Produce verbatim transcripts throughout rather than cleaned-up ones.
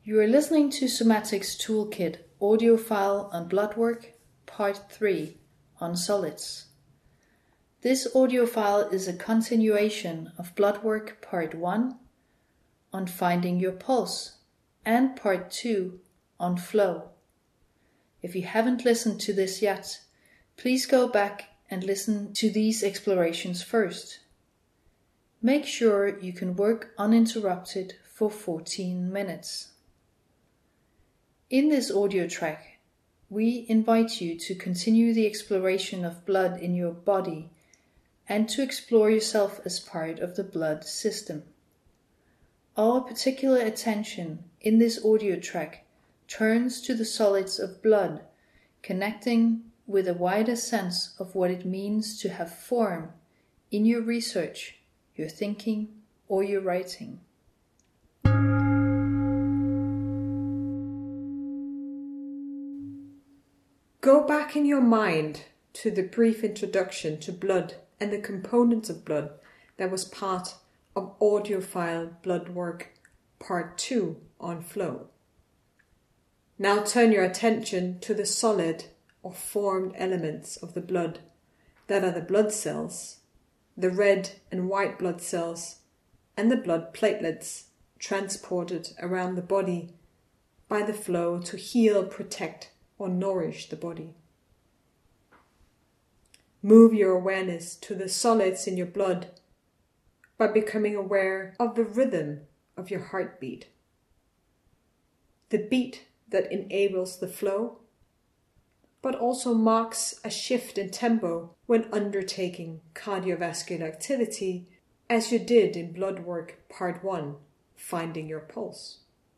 You are listening to Somatics Toolkit audio file on bloodwork, part three, on solids. This audio file is a continuation of bloodwork part one, on finding your pulse, and part two, on flow. If you haven't listened to this yet, please go back and listen to these explorations first. Make sure you can work uninterrupted for fourteen minutes. In this audio track, we invite you to continue the exploration of blood in your body and to explore yourself as part of the blood system. Our particular attention in this audio track turns to the solids of blood, connecting with a wider sense of what it means to have form in your research, your thinking, or your writing. Go back in your mind to the brief introduction to blood and the components of blood that was part of audiophile Bloodwork Part two on flow. Now turn your attention to the solid or formed elements of the blood that are the blood cells, the red and white blood cells, and the blood platelets transported around the body by the flow to heal, protect, or nourish the body. Move your awareness to the solids in your blood by becoming aware of the rhythm of your heartbeat, the beat that enables the flow, but also marks a shift in tempo when undertaking cardiovascular activity, as you did in Bloodwork Part one, Finding Your Pulse.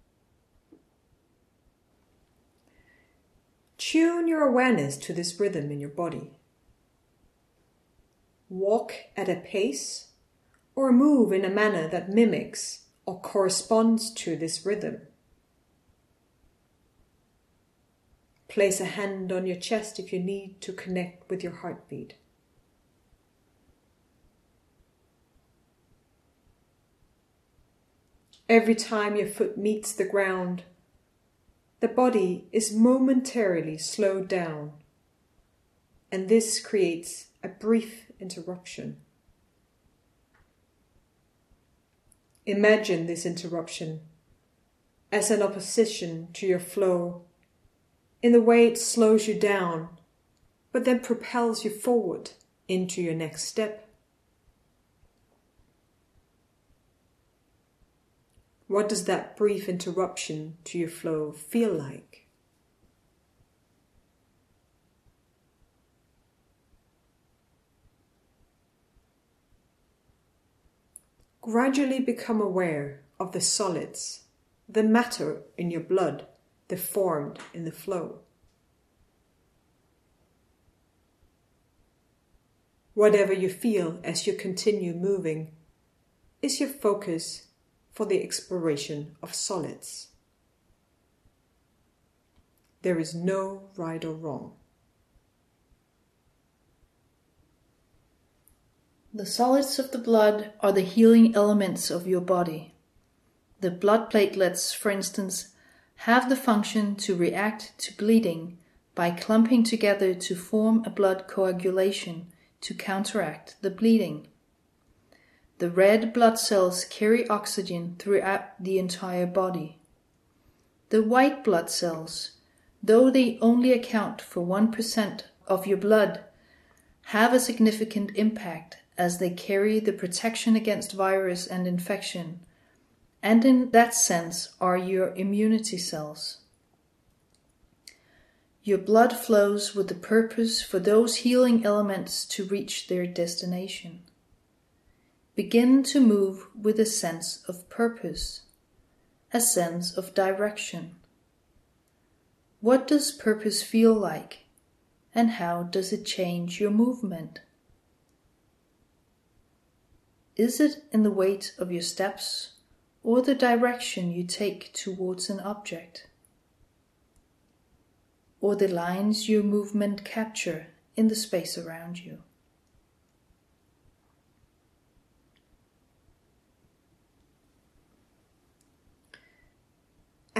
Tune your awareness to this rhythm in your body. Walk at a pace or move in a manner that mimics or corresponds to this rhythm. Place a hand on your chest if you need to connect with your heartbeat. Every time your foot meets the ground, the body is momentarily slowed down, and this creates a brief interruption. Imagine this interruption as an opposition to your flow in the way it slows you down, but then propels you forward into your next step. What does that brief interruption to your flow feel like? Gradually become aware of the solids, the matter in your blood, the formed in the flow. Whatever you feel as you continue moving is your focus for the exploration of solids. There is no right or wrong. The solids of the blood are the healing elements of your body. The blood platelets, for instance, have the function to react to bleeding by clumping together to form a blood coagulation to counteract the bleeding. The red blood cells carry oxygen throughout the entire body. The white blood cells, though they only account for one percent of your blood, have a significant impact as they carry the protection against virus and infection, and in that sense are your immunity cells. Your blood flows with the purpose for those healing elements to reach their destination. Begin to move with a sense of purpose, a sense of direction. What does purpose feel like, and how does it change your movement? Is it in the weight of your steps or the direction you take towards an object? Or the lines your movement capture in the space around you?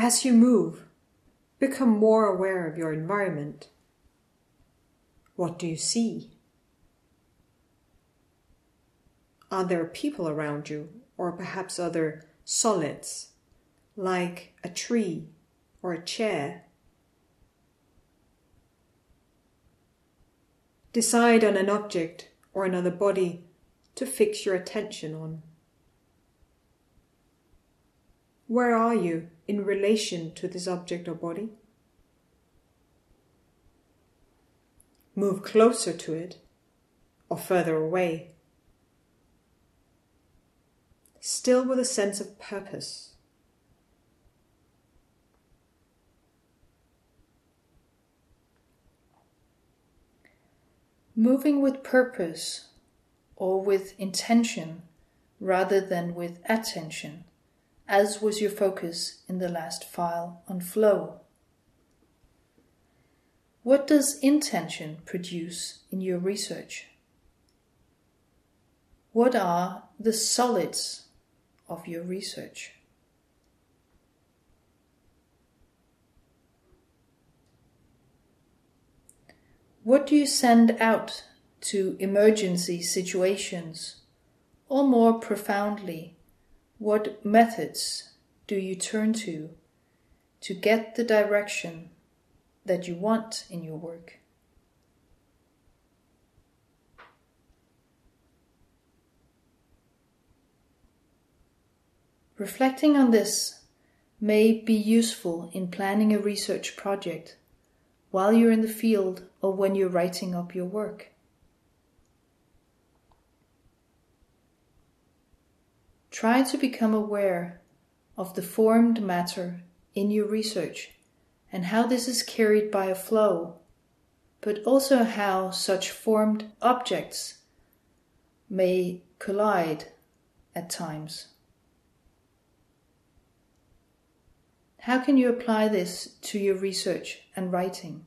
As you move, become more aware of your environment. What do you see? Are there people around you, or perhaps other solids, like a tree or a chair? Decide on an object or another body to fix your attention on. Where are you in relation to this object or body? Move closer to it or further away. Still with a sense of purpose. Moving with purpose or with intention rather than with attention, as was your focus in the last file on flow. What does intention produce in your research? What are the solids of your research? What do you send out to emergency situations? Or more profoundly, what methods do you turn to to get the direction that you want in your work? Reflecting on this may be useful in planning a research project while you're in the field or when you're writing up your work. Try to become aware of the formed matter in your research and how this is carried by a flow, but also how such formed objects may collide at times. How can you apply this to your research and writing?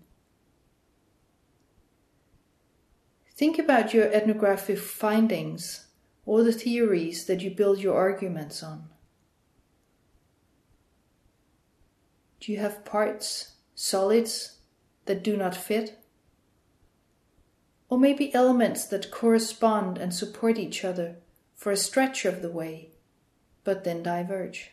Think about your ethnographic findings or the theories that you build your arguments on. Do you have parts, solids, that do not fit? Or maybe elements that correspond and support each other for a stretch of the way, but then diverge?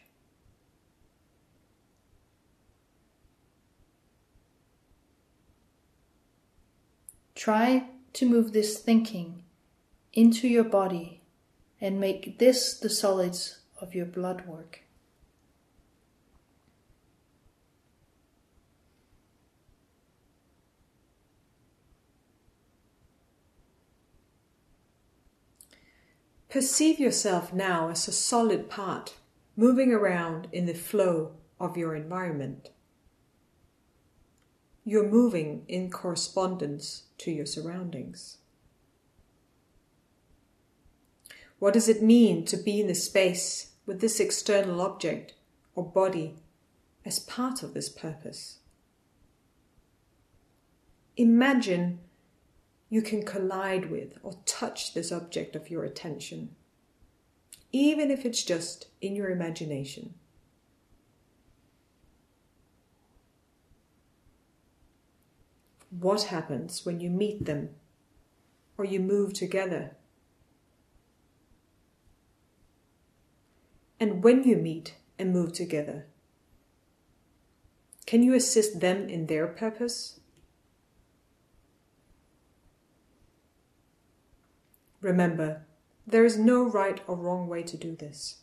Try to move this thinking into your body and make this the solids of your blood work. Perceive yourself now as a solid part, moving around in the flow of your environment. You're moving in correspondence to your surroundings. What does it mean to be in the space with this external object or body as part of this purpose? Imagine you can collide with or touch this object of your attention, even if it's just in your imagination. What happens when you meet them or you move together? And when you meet and move together, can you assist them in their purpose? Remember, there is no right or wrong way to do this.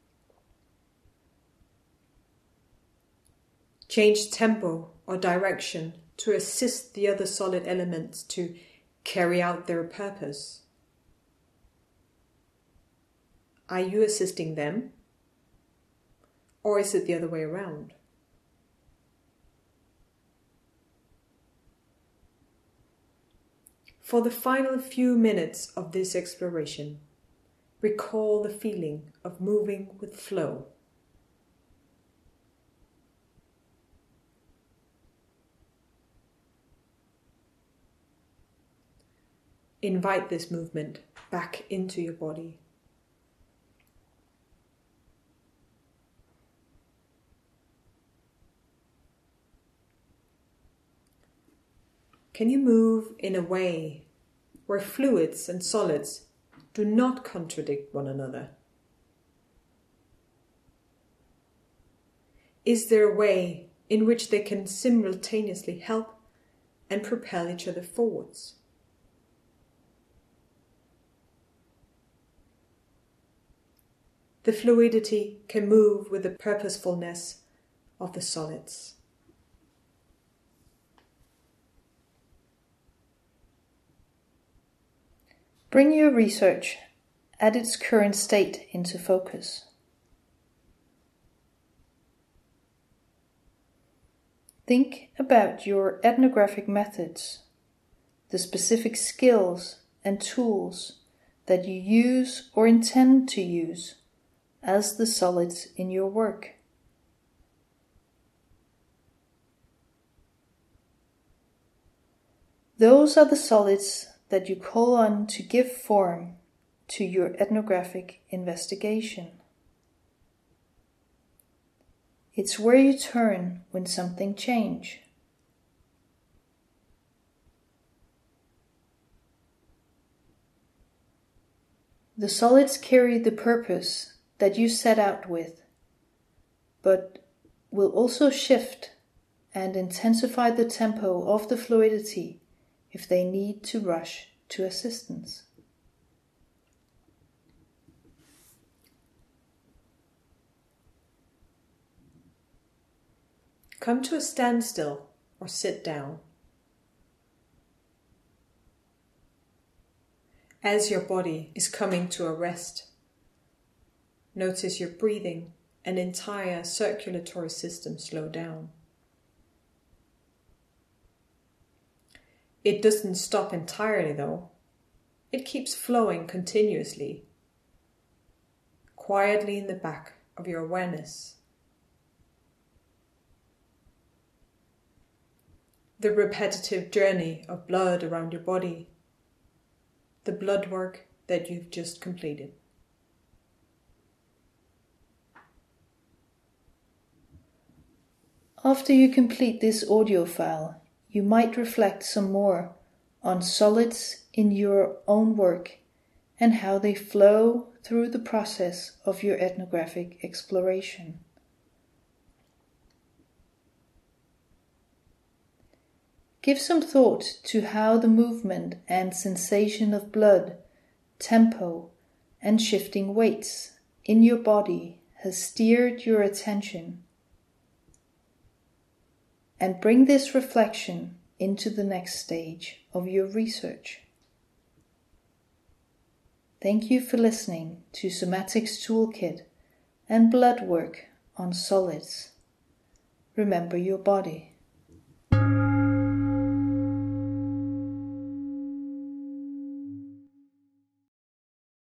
Change tempo or direction to assist the other solid elements to carry out their purpose. Are you assisting them? Or is it the other way around? For the final few minutes of this exploration, recall the feeling of moving with flow. Invite this movement back into your body. Can you move in a way where fluids and solids do not contradict one another? Is there a way in which they can simultaneously help and propel each other forwards? The fluidity can move with the purposefulness of the solids. Bring your research at its current state into focus. Think about your ethnographic methods, the specific skills and tools that you use or intend to use as the solids in your work. Those are the solids that you call on to give form to your ethnographic investigation. It's where you turn when something changes. The solids carry the purpose that you set out with, but will also shift and intensify the tempo of the fluidity if they need to rush to assistance. Come to a standstill or sit down. As your body is coming to a rest, notice your breathing and entire circulatory system slow down. It doesn't stop entirely though. It keeps flowing continuously, quietly in the back of your awareness. The repetitive journey of blood around your body, the blood work that you've just completed. After you complete this audio file, you might reflect some more on solids in your own work and how they flow through the process of your ethnographic exploration. Give some thought to how the movement and sensation of blood, tempo, and shifting weights in your body has steered your attention, and bring this reflection into the next stage of your research. Thank you for listening to Somatics Toolkit and Blood Work on Solids. Remember your body.